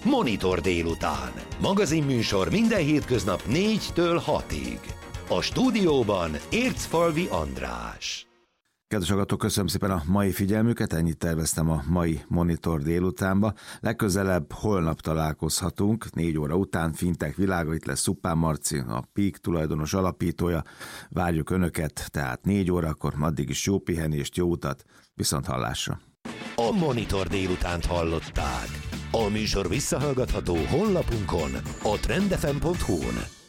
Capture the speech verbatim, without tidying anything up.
Monitor délután. Magazinműsor minden hétköznap négytől hatig. A stúdióban Ércfalvi András. Kedves hallgatók, köszönöm szépen a mai figyelmüket, ennyit terveztem a mai Monitor délutánba. Legközelebb holnap találkozhatunk, négy óra után, Fintech világa, itt lesz Szuppán Marci, a Peak tulajdonos alapítója. Várjuk Önöket, tehát négy órakor, addig is jó pihenést, jó utat, viszont hallásra. A Monitor délutánt hallották. A műsor visszahallgatható honlapunkon, a trend f m pont hu-n.